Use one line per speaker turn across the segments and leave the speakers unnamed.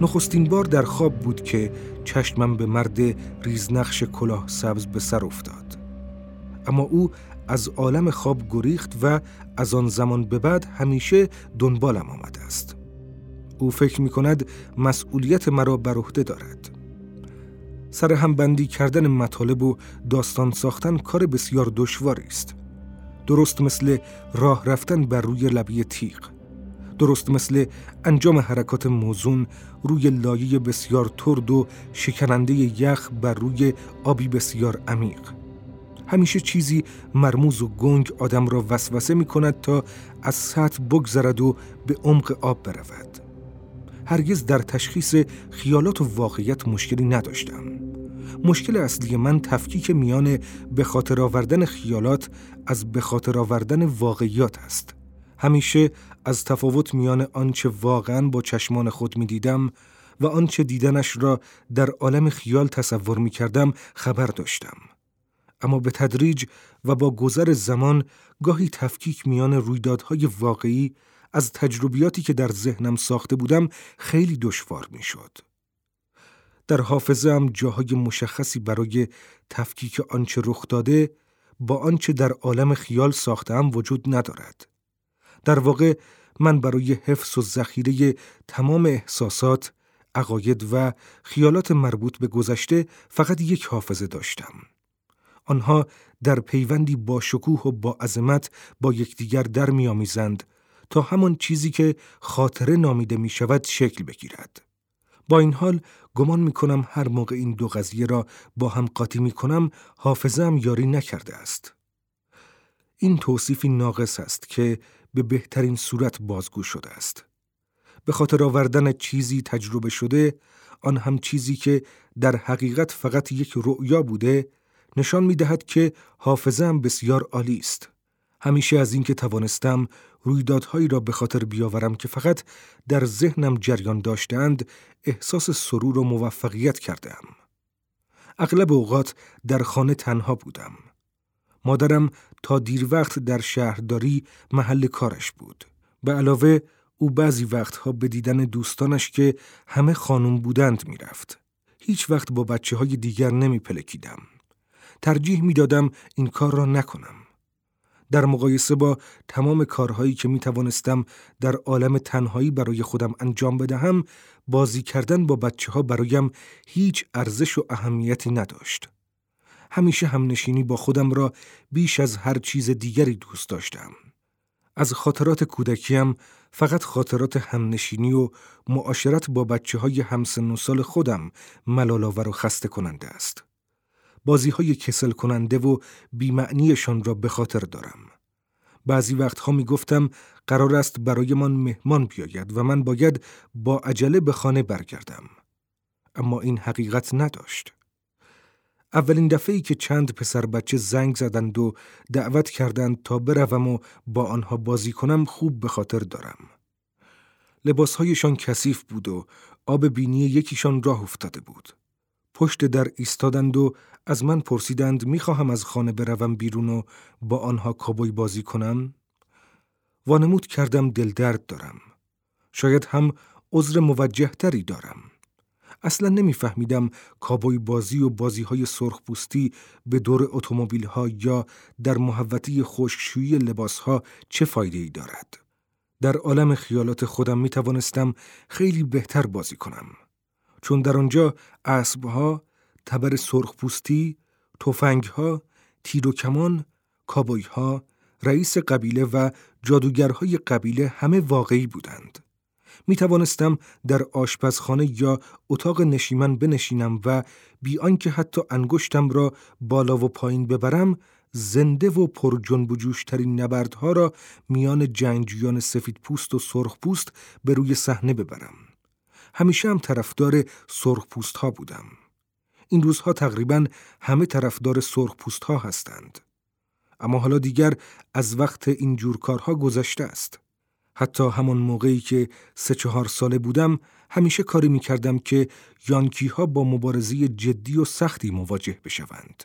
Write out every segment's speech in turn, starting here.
نخستین بار در خواب بود که چشمم به مرد ریزنقش کلاه سبز به سر افتاد. اما او از عالم خواب گریخت و از آن زمان به بعد همیشه دنبالم آمده است. او فکر می کند مسئولیت مرا بر عهده دارد. سر هم بندی کردن مطالب و داستان ساختن کار بسیار دشواری است. درست مثل راه رفتن بر روی لبه تیغ. درست مثل انجام حرکات موزون روی لایه بسیار ترد و شکننده یخ بر روی آبی بسیار عمیق. همیشه چیزی مرموز و گنگ آدم را وسوسه می کند تا از سطح بگذرد و به عمق آب برود. هرگز در تشخیص خیالات و واقعیت مشکلی نداشتم. مشکل اصلی من تفکیک میان به خاطر آوردن خیالات از به خاطر آوردن واقعیات است. همیشه از تفاوت میان آنچه واقعاً با چشمان خود می دیدم و آنچه دیدنش را در عالم خیال تصور می کردم خبر داشتم. اما به تدریج و با گذر زمان گاهی تفکیک میان رویدادهای واقعی از تجربیاتی که در ذهنم ساخته بودم خیلی دشوار می شد. در حافظه‌ام جاهای مشخصی برای تفکیک آنچه رخ داده با آنچه در عالم خیال ساخته‌ام وجود ندارد. در واقع من برای حفظ و ذخیره تمام احساسات، عقاید و خیالات مربوط به گذشته فقط یک حافظه داشتم. آنها در پیوندی با شکوه و با عظمت با یکدیگر در می‌آمیزند تا همان چیزی که خاطره نامیده می شود شکل بگیرد. با این حال گمان می کنم هر موقع این دو قضیه را با هم قاطی می کنم حافظه‌ام یاری نکرده است. این توصیفی ناقص است که به بهترین صورت بازگو شده است. به خاطر آوردن چیزی تجربه شده، آن هم چیزی که در حقیقت فقط یک رؤیا بوده، نشان می دهد که حافظه‌ام بسیار عالی است. همیشه از این که توانستم رویدادهایی را به خاطر بیاورم که فقط در ذهنم جریان داشتند، احساس سرور و موفقیت کردم. اغلب اوقات در خانه تنها بودم. مادرم تا دیر وقت در شهرداری محل کارش بود. به علاوه او بعضی وقتها به دیدن دوستانش که همه خانم بودند می رفت. هیچ وقت با بچه‌های دیگر نمی پلکیدم. ترجیح می دادم این کار را نکنم. در مقایسه با تمام کارهایی که می توانستم در عالم تنهایی برای خودم انجام بدهم، بازی کردن با بچه‌ها برایم هیچ ارزش و اهمیتی نداشت. همیشه همنشینی با خودم را بیش از هر چیز دیگری دوست داشتم. از خاطرات کودکیم فقط خاطرات همنشینی و معاشرت با بچه‌های همسن و سال خودم ملال‌آور و خسته کننده است. بازی‌های کسل کننده و بی‌معنیشان را به خاطر دارم. بعضی وقتها می گفتم قرار است برای من مهمان بیاید و من باید با عجله به خانه برگردم. اما این حقیقت نداشت. اولین دفعه‌ای که چند پسر بچه زنگ زدند و دعوت کردند تا بروم و با آنها بازی کنم خوب به خاطر دارم. لباسهایشان کثیف بود و آب بینی یکیشان راه افتاده بود. پشت در ایستادند و از من پرسیدند می‌خواهم از خانه بروم بیرون و با آنها کابوی بازی کنم؟ وانمود کردم دل درد دارم. شاید هم عذر موجه‌تری دارم. اصلا نمی‌فهمیدم کابوی بازی و بازی‌های سرخپوستی به دور اتومبیل‌ها یا در محوطه خشکشویی لباس‌ها چه فایده‌ای دارد. در عالم خیالات خودم می‌توانستم خیلی بهتر بازی کنم. چون در آنجا اسب‌ها، تبر سرخپوستی، تفنگ‌ها، تیر و کمان، کابوی‌ها، رئیس قبیله و جادوگرهای قبیله همه واقعی بودند. می توانستم در آشپزخانه یا اتاق نشیمن بنشینم و بی آنکه حتی انگشتم را بالا و پایین ببرم، زنده و پر جنب و جوش‌ترین نبردها را میان جنگجویان سفید پوست و سرخ پوست به روی صحنه ببرم. همیشه هم طرفدار سرخ پوست ها بودم. این روزها تقریباً همه طرفدار سرخ پوست ها هستند. اما حالا دیگر از وقت این جور کارها گذشته است. حتی همان موقعی که 3-4 ساله بودم همیشه کاری می کردم که یانکی ها با مبارزه جدی و سختی مواجه بشوند.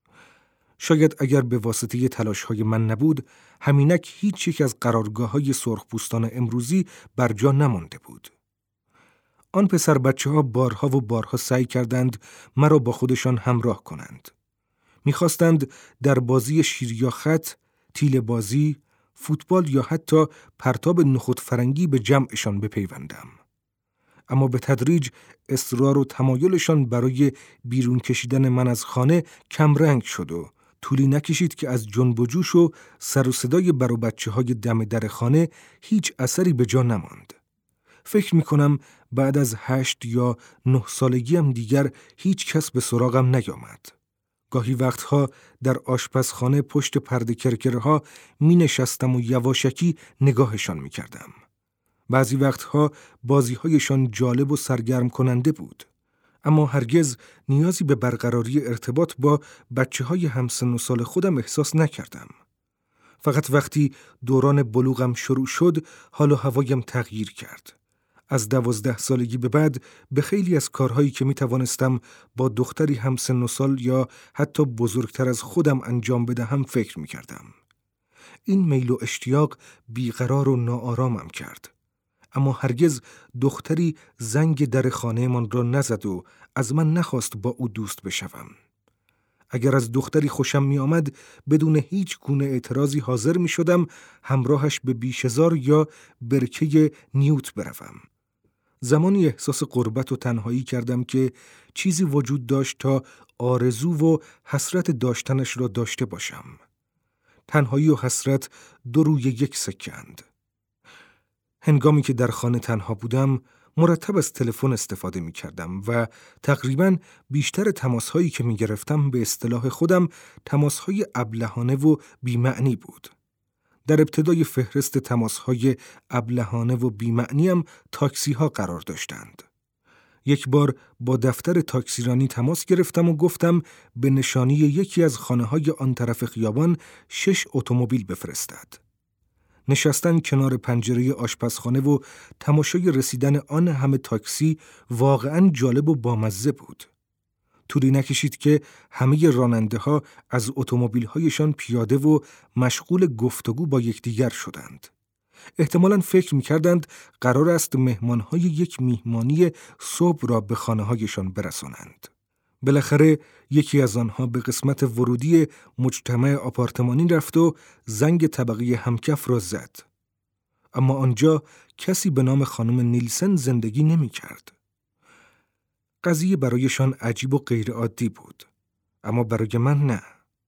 شاید اگر به واسطه تلاش های من نبود، همینک هیچ یک از قرارگاه های سرخپوستان امروزی بر جا نمانده بود. آن پسر بچه ها بارها و بارها سعی کردند مرا با خودشان همراه کنند. می‌خواستند در بازی شیر یا خط، تیل بازی، فوتبال یا حتی پرتاب نخود فرنگی به جمعشان بپیوندم. اما به تدریج اصرار و تمایلشان برای بیرون کشیدن من از خانه کمرنگ شد و طولی نکشید که از جنب و جوش و سر و صدای بر و بچه‌های دم در خانه هیچ اثری به جا نماند. فکر می‌کنم بعد از 8 یا 9 سالگیم دیگر هیچ کس به سراغم نیامد. گاهی وقتها در آشپزخانه پشت پرده کرکرها می نشستم و یواشکی نگاهشان می کردم. بعضی وقتها بازیهایشان جالب و سرگرم کننده بود. اما هرگز نیازی به برقراری ارتباط با بچه‌های همسن و سال خودم احساس نکردم. فقط وقتی دوران بلوغم شروع شد حال و هوایم تغییر کرد. از 12 سالگی به بعد به خیلی از کارهایی که می توانستم با دختری همسن و سال یا حتی بزرگتر از خودم انجام بدهم فکر می کردم. این میل و اشتیاق بیقرار و ناآرامم کرد. اما هرگز دختری زنگ در خانه من را نزد و از من نخواست با او دوست بشوم. اگر از دختری خوشم می آمد بدون هیچ گونه اعتراضی حاضر می شدم همراهش به بیشهزار یا برکه نیوت بروم. زمانی احساس غربت و تنهایی کردم که چیزی وجود داشت تا آرزو و حسرت داشتنش را داشته باشم. تنهایی و حسرت دو روی یک سکه‌اند. هنگامی که در خانه تنها بودم مرتب از تلفن استفاده می کردم و تقریباً بیشتر تماس‌هایی که می گرفتم به اصطلاح خودم تماس‌های ابلهانه و بی‌معنی بود. در ابتدای فهرست تماس‌های ابلهانه و بی‌معنیم تاکسی‌ها قرار داشتند. یک بار با دفتر تاکسیرانی تماس گرفتم و گفتم به نشانی یکی از خانه‌های آن طرف خیابان 6 اتومبیل بفرستد. نشستن کنار پنجره آشپزخانه و تماشای رسیدن آن همه تاکسی واقعاً جالب و بامزه بود. طولی نکشید که همه راننده‌ها از اتومبیل‌هایشان پیاده و مشغول گفتگو با یکدیگر شدند. احتمالاً فکر می‌کردند قرار است مهمان‌های یک میهمانی صبح را به خانه‌هایشان برسانند. بالاخره یکی از آنها به قسمت ورودی مجتمع آپارتمانی رفت و زنگ طبقه همکف را زد. اما آنجا کسی به نام خانم نیلسن زندگی نمی‌کرد. قضیه برایشان عجیب و غیرعادی بود، اما برای من نه.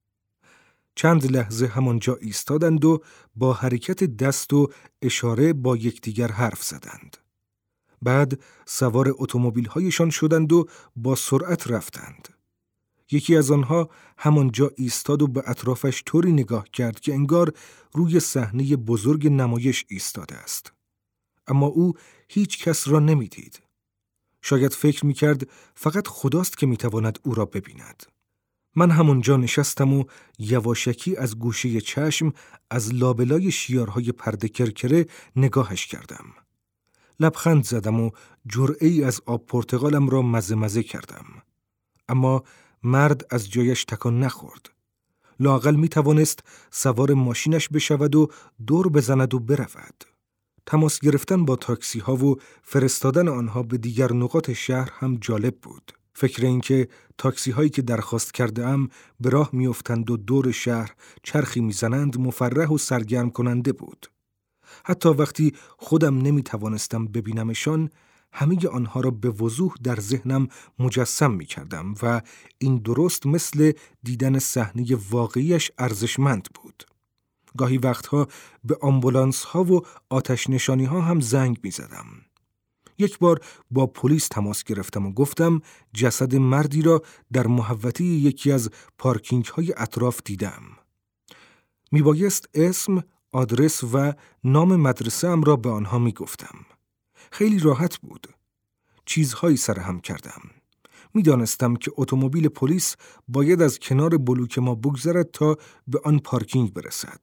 چند لحظه همانجا ایستادند و با حرکت دست و اشاره با یکدیگر حرف زدند. بعد سوار اتومبیل‌هایشان شدند و با سرعت رفتند. یکی از آنها همانجا ایستاد و به اطرافش طوری نگاه کرد که انگار روی صحنه بزرگ نمایش ایستاده است. اما او هیچ کس را نمی‌دید. شاید فکر می‌کرد فقط خداست که می‌تواند او را ببیند. من همونجا نشستم و یواشکی از گوشه چشم از لابلای شیارهای پرده کرکره نگاهش کردم. لبخند زدم و جرعه‌ای از آب پرتقالم را مزه مزه کردم. اما مرد از جایش تکان نخورد. لااقل می‌توانست سوار ماشینش بشود و دور بزند و برود. تماس گرفتن با تاکسی ها و فرستادن آنها به دیگر نقاط شهر هم جالب بود. فکر این که تاکسی هایی که درخواست کرده ام به راه میافتند و دور شهر چرخی میزنند مفرح و سرگرم کننده بود. حتی وقتی خودم نمیتوانستم ببینمشان، همه آنها را به وضوح در ذهنم مجسم میکردم و این درست مثل دیدن صحنه واقعیش ارزشمند بود. گاهی وقتها به آمبولانس ها و آتش نشانی ها هم زنگ می زدم. یک بار با پلیس تماس گرفتم و گفتم جسد مردی را در محوطه یکی از پارکینگ های اطراف دیدم. می بایست اسم، آدرس و نام مدرسه ام را به آنها می گفتم. خیلی راحت بود. چیزهایی سرهم کردم. می دانستم که اتومبیل پلیس باید از کنار بلوک ما بگذرد تا به آن پارکینگ برسد.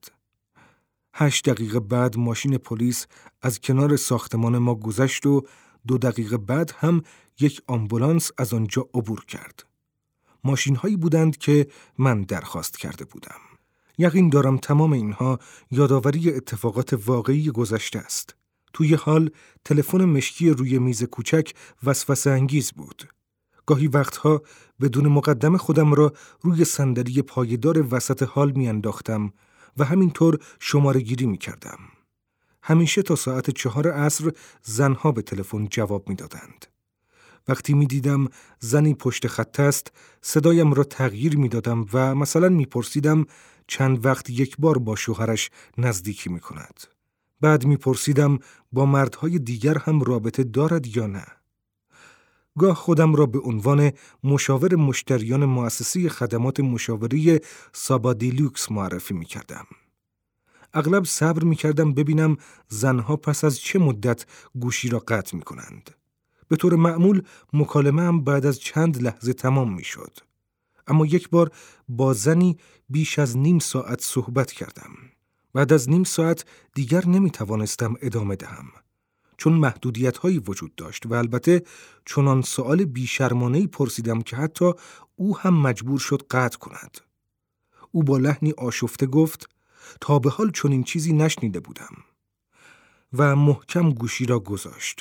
8 دقیقه بعد ماشین پلیس از کنار ساختمان ما گذشت و 2 دقیقه بعد هم یک آمبولانس از آنجا عبور کرد. ماشین‌هایی بودند که من درخواست کرده بودم. یقین دارم تمام اینها یادآوری اتفاقات واقعی گذشته است. توی حال تلفن مشکی روی میز کوچک وسوسه انگیز بود. گاهی وقتها بدون مقدمه خودم را روی صندلی پایدار وسط حال میانداختم و همینطور شماره گیری میکردم. همیشه تا ساعت 4 عصر زنها به تلفن جواب میدادند. وقتی میدیدم زنی پشت خط است، صدایم را تغییر میدادم و مثلا میپرسیدم چند وقت یک بار با شوهرش نزدیکی میکند. بعد میپرسیدم با مردهای دیگر هم رابطه دارد یا نه. گاه خودم را به عنوان مشاور مشتریان مؤسسه خدمات مشاوری سابادیلوکس معرفی میکردم. اغلب صبر میکردم ببینم زنها پس از چه مدت گوشی را قطع میکنند. به طور معمول مکالمه هم بعد از چند لحظه تمام میشد. اما یک بار با زنی بیش از نیم ساعت صحبت کردم. بعد از نیم ساعت دیگر نمیتوانستم ادامه دهم. چون محدودیت‌هایی وجود داشت و البته چنان سؤال بی‌شرمانه‌ای پرسیدم که حتی او هم مجبور شد قطع کند. او با لحنی آشفته گفت تا به حال چنین چیزی نشنیده بودم و محکم گوشی را گذاشت.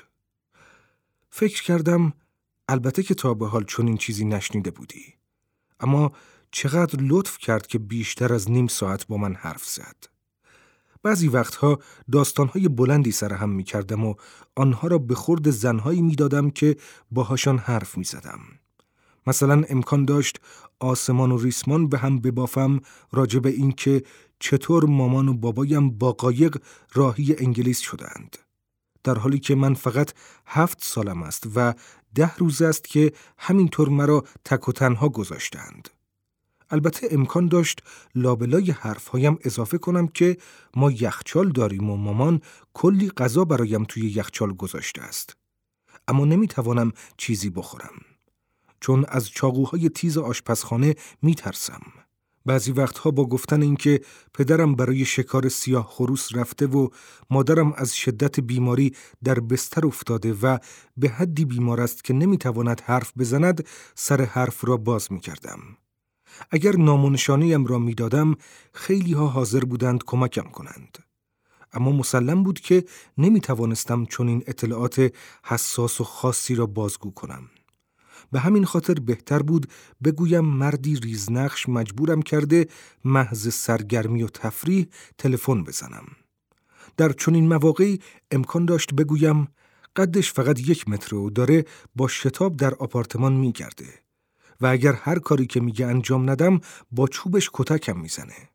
فکر کردم البته که تا به حال چنین چیزی نشنیده بودی، اما چقدر لطف کرد که بیشتر از نیم ساعت با من حرف زد. بعضی وقتها داستانهای بلندی سرهم می کردم و آنها را به خورد زنهایی می دادم که باهاشان حرف می زدم. مثلا امکان داشت آسمان و ریسمان به هم ببافم راجع به این که چطور مامان و بابایم با قایق راهی انگلیس شدند. در حالی که من فقط 7 سالم است و 10 روز است که همینطور مرا تک و تنها گذاشتند. البته امکان داشت لابلای حرفهایم اضافه کنم که ما یخچال داریم و مامان کلی غذا برایم توی یخچال گذاشته است. اما نمیتوانم چیزی بخورم، چون از چاقوهای تیز آشپزخانه میترسم. بعضی وقتها با گفتن اینکه پدرم برای شکار سیاه خروس رفته و مادرم از شدت بیماری در بستر افتاده و به حدی بیمار است که نمیتواند حرف بزند، سر حرف را باز میکردم. اگر نام و نشانه‌ام را میدادم، خیلی ها حاضر بودند کمکم کنند. اما مسلم بود که نمیتوانستم چنین اطلاعات حساس و خاصی را بازگو کنم. به همین خاطر بهتر بود بگویم مردی ریزنقش مجبورم کرده محض سرگرمی و تفریح تلفن بزنم. در چنین مواقعی امکان داشت بگویم قدش فقط 1 متر و داره با شتاب در آپارتمان میگرده و اگر هر کاری که میگه انجام ندم با چوبش کتکم میزنه.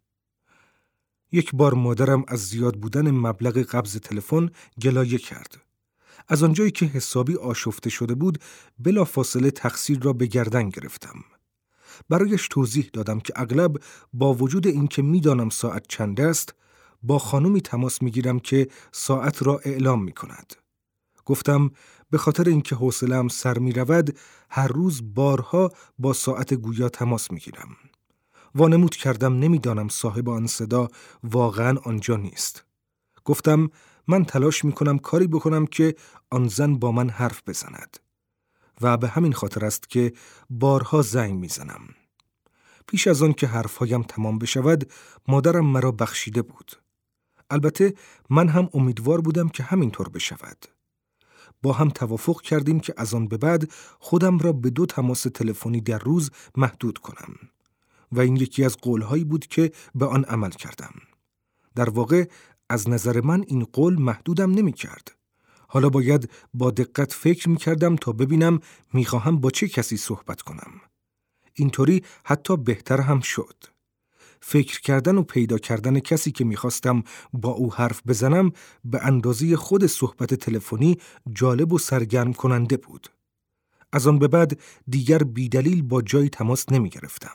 یک بار مادرم از زیاد بودن مبلغ قبض تلفن گلایه کرد. از آنجایی که حسابی آشفته شده بود بلافاصله تقصیر را به گردن گرفتم. برایش توضیح دادم که اغلب با وجود اینکه میدانم ساعت چند است با خانومی تماس میگیرم که ساعت را اعلام میکند. گفتم به خاطر اینکه حوصله‌ام سر میرود هر روز بارها با ساعت گویا تماس میگیرم. وانمود کردم نمیدانم صاحب آن صدا واقعا آنجا نیست. گفتم من تلاش میکنم کاری بکنم که آن زن با من حرف بزند و به همین خاطر است که بارها زنگ میزنم. پیش از آن که حرفهایم تمام بشود مادرم مرا بخشیده بود. البته من هم امیدوار بودم که همینطور بشود. با هم توافق کردیم که از آن به بعد خودم را به 2 تماس تلفنی در روز محدود کنم و این یکی از قولهایی بود که به آن عمل کردم. در واقع از نظر من این قول محدودم نمی کرد. حالا باید با دقت فکر می کردم تا ببینم می خواهم با چه کسی صحبت کنم. اینطوری حتی بهتر هم شد. فکر کردن و پیدا کردن کسی که می خواستم با او حرف بزنم به اندازه خود صحبت تلفنی جالب و سرگرم کننده بود. از آن به بعد دیگر بیدلیل با جایی تماس نمی گرفتم.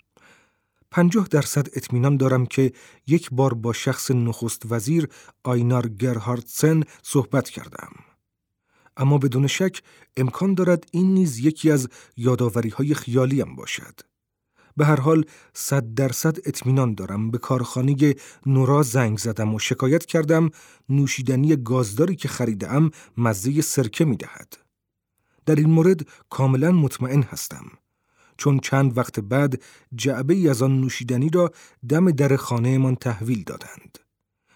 50% اطمینان دارم که یک بار با شخص نخست وزیر آینار گرهاردسن صحبت کردم. اما بدون شک امکان دارد این نیز یکی از یادآوری‌های خیالیم باشد. به هر حال 100% اطمینان دارم به کارخانه نورا زنگ زدم و شکایت کردم نوشیدنی گازداری که خریدم مزه سرکه می‌دهد. در این مورد کاملا مطمئن هستم. چون چند وقت بعد جعبه‌ای از آن نوشیدنی را دم در خانه‌مان تحویل دادند.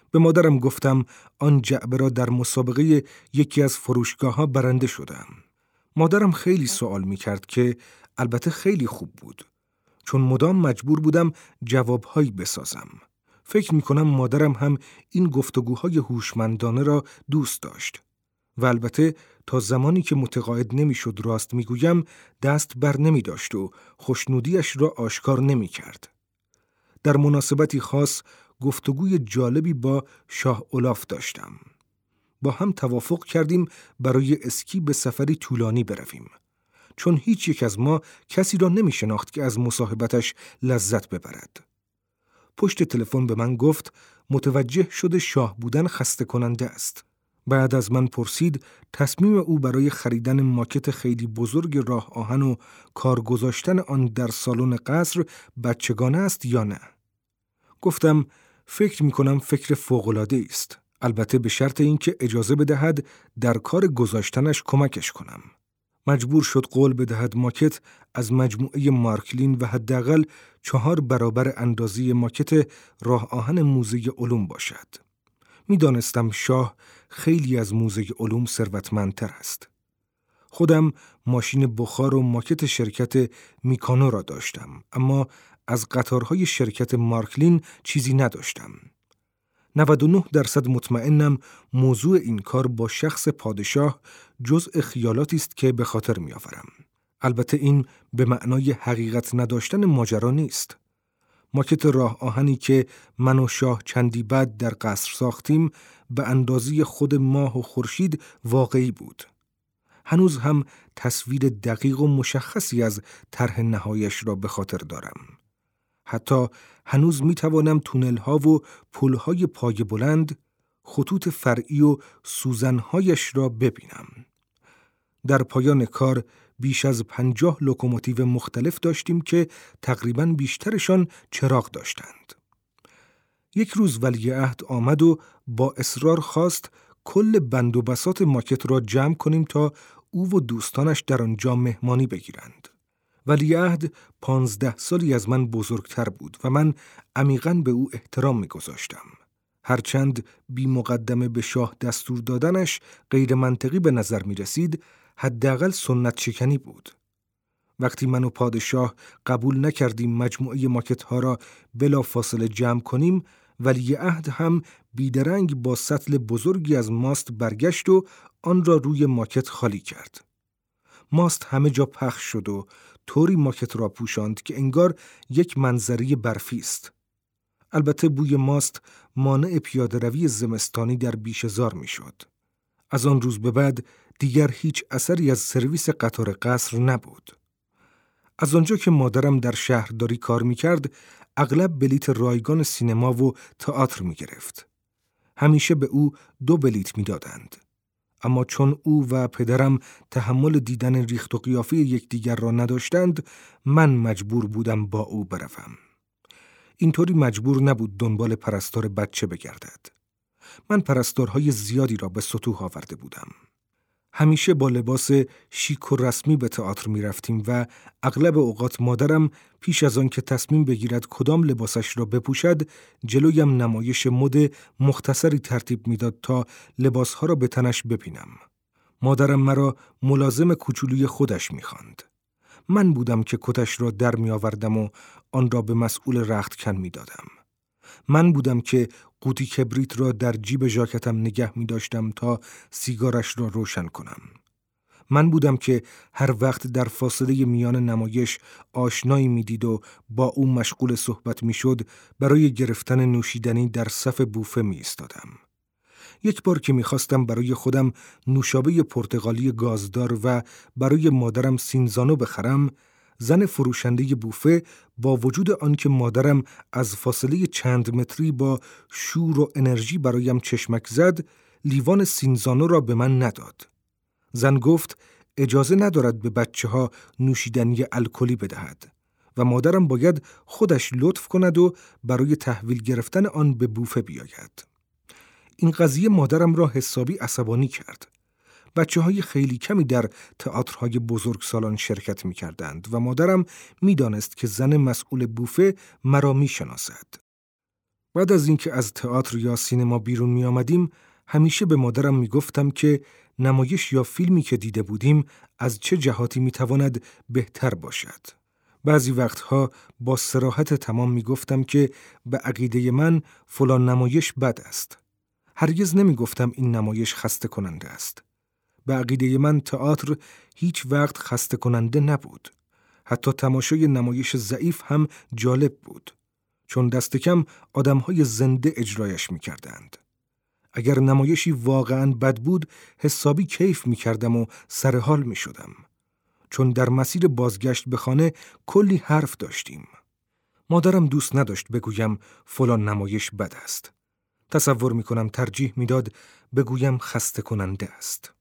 به مادرم گفتم آن جعبه را در مسابقه یکی از فروشگاه‌ها برنده شدم. مادرم خیلی سوال می‌کرد که البته خیلی خوب بود، چون مدام مجبور بودم جوابهایی بسازم. فکر می‌کنم مادرم هم این گفتگوهای هوشمندانه را دوست داشت. و البته تا زمانی که متقاعد نمی‌شد راست می‌گویم دست بر نمی‌داشت و خوشنودیش را آشکار نمی‌کرد. در مناسبتی خاص گفتگوی جالبی با شاه اولاف داشتم. با هم توافق کردیم برای اسکی به سفری طولانی برویم، چون هیچ یک از ما کسی را نمی شناخت که از مصاحبتش لذت ببرد. پشت تلفن به من گفت متوجه شده شاه بودن خسته کننده است. بعد از من پرسید تصمیم او برای خریدن ماکت خیلی بزرگ راه آهن و کار گذاشتن آن در سالن قصر بچگانه است یا نه. گفتم فکر می کنم فکر فوق‌العاده است. البته به شرط اینکه اجازه بدهد در کار گذاشتنش کمکش کنم. مجبور شد قول بدهد ماکت از مجموعه مارکلین و حداقل 4 برابر اندازه ماکت راه آهن موزه علوم باشد. می دانستم شاه خیلی از موزه علوم ثروتمندتر است. خودم ماشین بخار و ماکت شرکت میکانو را داشتم، اما از قطارهای شرکت مارکلین چیزی نداشتم. 99% مطمئنم موضوع این کار با شخص پادشاه جزء خیالاتی است که به خاطر می‌آورم. البته این به معنای حقیقت نداشتن ماجرا نیست. ماکت راه آهنی که من و شاه چندی بعد در قصر ساختیم به اندازه خود ماه و خورشید واقعی بود. هنوز هم تصویر دقیق و مشخصی از طرح نهاییش را به خاطر دارم. حتی هنوز می توانم تونل ها و پل های پای بلند، خطوط فرعی و سوزنهایش را ببینم. در پایان کار بیش از 50 لوکوموتیو مختلف داشتیم که تقریباً بیشترشان چراغ داشتند. یک روز ولیعهد آمد و با اصرار خواست کل بند و بساط ماکت را جمع کنیم تا او و دوستانش در آنجا مهمانی بگیرند. ولیعهد 15 سالی از من بزرگتر بود و من عمیقاً به او احترام می‌گذاشتم. هرچند بی مقدمه به شاه دستور دادنش غیر منطقی به نظر می رسید، حداقل سنت شکنی بود. وقتی من و پادشاه قبول نکردیم مجموعه ماکت ها را بلا فاصله جمع کنیم، ولیعهد هم بیدرنگ با سطل بزرگی از ماست برگشت و آن را روی ماکت خالی کرد. ماست همه جا پخش شد و طوری ماکت را پوشاند که انگار یک منظره برفی است. البته بوی ماست مانع پیاده روی زمستانی در بیشه‌زار می شد. از آن روز به بعد دیگر هیچ اثری از سرویس قطار قصر نبود. از آنجا که مادرم در شهرداری کار می کرد، اغلب بلیت رایگان سینما و تئاتر می گرفت. همیشه به او 2 بلیت می دادند. اما چون او و پدرم تحمل دیدن ریخت و قیافه یکدیگر را نداشتند، من مجبور بودم با او بروم. اینطوری مجبور نبود دنبال پرستار بچه بگردد. من پرستارهای زیادی را به سطوح آورده بودم. همیشه با لباس شیک و رسمی به تئاتر می رفتیم و اغلب اوقات مادرم پیش از آن که تصمیم بگیرد کدام لباسش را بپوشد، جلویم نمایش مد مختصری ترتیب می داد تا لباسها را به تنش ببینم. مادرم مرا ملازم کوچولوی خودش می خواند. من بودم که کتش را در می آوردم و آن را به مسئول رختکن می دادم. من بودم که قوطی کبریت را در جیب ژاکتم نگه می داشتم تا سیگارش را روشن کنم. من بودم که هر وقت در فاصله میان نمایش آشنایی می دید و با او مشغول صحبت می شد، برای گرفتن نوشیدنی در صف بوفه می ایستادم. یک بار که می خواستم برای خودم نوشابه پرتقالی گازدار و برای مادرم سینزانو بخرم، زن فروشنده بوفه با وجود آنکه مادرم از فاصله چند متری با شور و انرژی برایم چشمک زد، لیوان سینزانو را به من نداد. زن گفت اجازه ندارد به بچه‌ها نوشیدنی الکلی بدهد و مادرم باید خودش لطف کند و برای تحویل گرفتن آن به بوفه بیاید. این قضیه مادرم را حسابی عصبانی کرد. بچه‌های خیلی کمی در تئاترهای بزرگسالان شرکت می‌کردند و مادرم می‌دانست که زن مسئول بوفه مرا می‌شناسد. بعد از اینکه از تئاتر یا سینما بیرون می آمدیم، همیشه به مادرم می گفتم که نمایش یا فیلمی که دیده بودیم از چه جهاتی می تواند بهتر باشد. بعضی وقتها با صراحت تمام می گفتم که به عقیده من فلان نمایش بد است. هرگز نمی گفتم این نمایش خسته کننده است. به عقیده من تئاتر هیچ وقت خسته کننده نبود. حتی تماشای نمایش ضعیف هم جالب بود. چون دست کم آدم‌های زنده اجرایش می‌کردند. اگر نمایشی واقعاً بد بود، حسابی کیف می‌کردم و سرحال می‌شدم. چون در مسیر بازگشت به خانه کلی حرف داشتیم. مادرم دوست نداشت بگویم فلان نمایش بد است. تصور می‌کنم ترجیح می‌داد بگویم خسته کننده است.